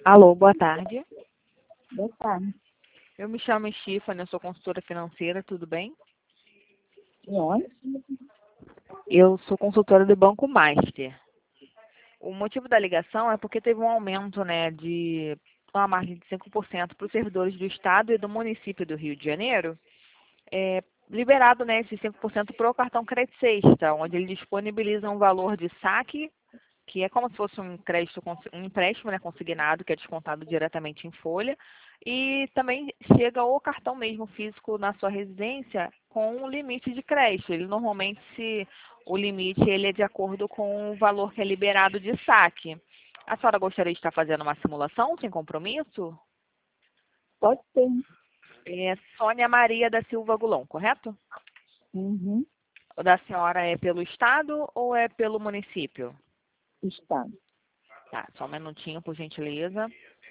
Alô, boa tarde. Boa tarde. Eu me chamo Stephanie, eu sou consultora financeira, tudo bem? E onde? Eu sou consultora do Banco Master. O motivo da ligação é porque teve um aumento, né, de uma margem de 5% para os servidores do Estado e do município do Rio de Janeiro, liberado, né, esses 5% para o cartão Crédito Sexta, onde ele disponibiliza um valor de saque, que é como se fosse um crédito, um empréstimo, né, consignado, que é descontado diretamente em folha, e também chega o cartão mesmo físico na sua residência com um limite de crédito. Ele normalmente, o limite ele é de acordo com o valor que é liberado de saque. A senhora gostaria de estar fazendo uma simulação sem compromisso? Pode ser. É Sônia Maria da Silva Gulon, correto? Uhum. O da senhora é pelo estado ou é pelo município? Estado. Tá, só um minutinho, por gentileza.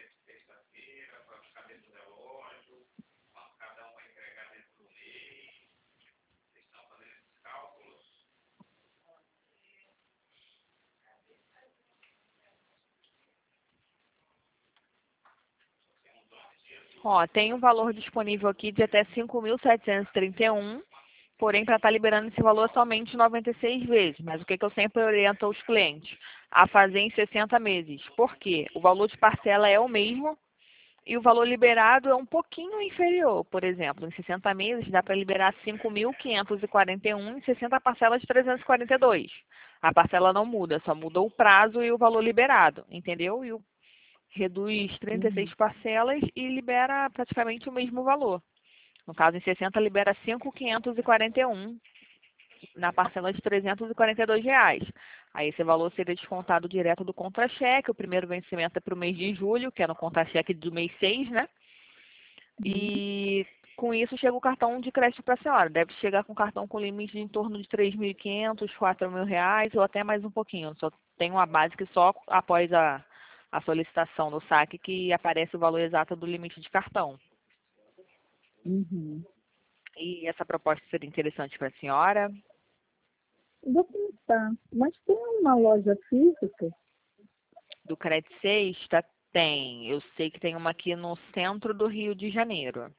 Ó, tem um valor disponível aqui de até 5.731, porém, para estar liberando esse valor somente 96 vezes. Mas o que eu sempre oriento aos clientes? A fazer em 60 meses. Por quê? O valor de parcela é o mesmo e o valor liberado é um pouquinho inferior. Por exemplo, em 60 meses dá para liberar 5.541 em 60 parcelas de 342. A parcela não muda, só muda o prazo e o valor liberado, entendeu? Reduz 36 Uhum. parcelas e libera praticamente o mesmo valor. No caso, em 60, libera 5.541 na parcela de R$ 342. Aí esse valor seria descontado direto do contra-cheque. O primeiro vencimento é para o mês de julho, que é no contra-cheque do mês 6, né? Uhum. E com isso chega o cartão de crédito para a senhora. Deve chegar com cartão com limite de em torno de R$ 3.500, R$ 4.000 ou até mais um pouquinho. Só tem uma base que só após a solicitação do saque que aparece o valor exato do limite de cartão. Uhum. E essa proposta seria interessante para a senhora? Vou pensar. Mas tem uma loja física? Do Crédito Sexta tem. Eu sei que tem uma aqui no centro do Rio de Janeiro.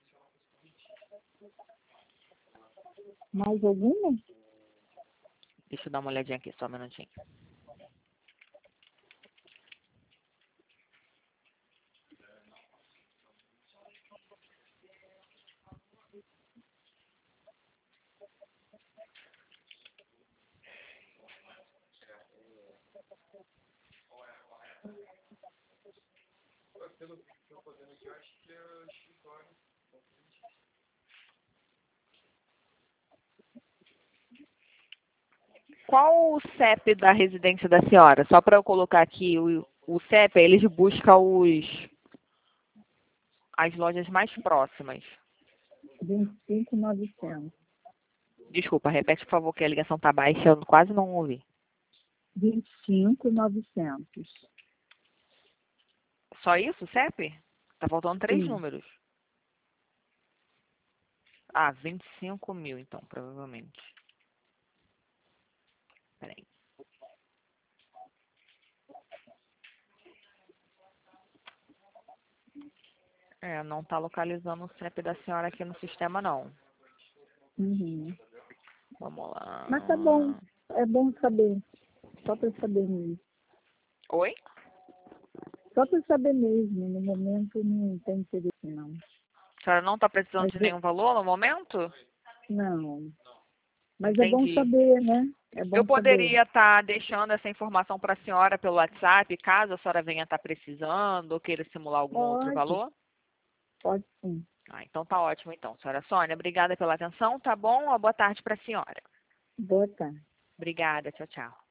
Mais alguma? Deixa eu dar uma olhadinha aqui, só um minutinho. Qual o CEP da residência da senhora? Só para eu colocar aqui o CEP, eles buscam as lojas mais próximas. 25.900. Desculpa, repete, por favor, que a ligação está baixa, eu quase não ouvi. 25.900. Só isso, CEP? Tá faltando 3 Sim. números. Ah, 25 mil, então, provavelmente. Peraí. Não está localizando o CEP da senhora aqui no sistema, não. Uhum. Vamos Mas tá bom. lá. É bom saber. Só para saber mesmo. Oi? Só para saber mesmo. No momento não tem interesse, não. A senhora não está precisando Mas de nenhum valor no momento? não. Mas é bom Entendi. saber, né? É Eu bom saber. poderia estar deixando essa informação para a senhora pelo WhatsApp, caso a senhora venha estar precisando ou queira simular algum outro Pode. valor? Pode sim. Ah, então tá ótimo então, senhora Sônia. Obrigada pela atenção, tá bom? Uma boa tarde para a senhora. Boa tarde. Obrigada, tchau, tchau.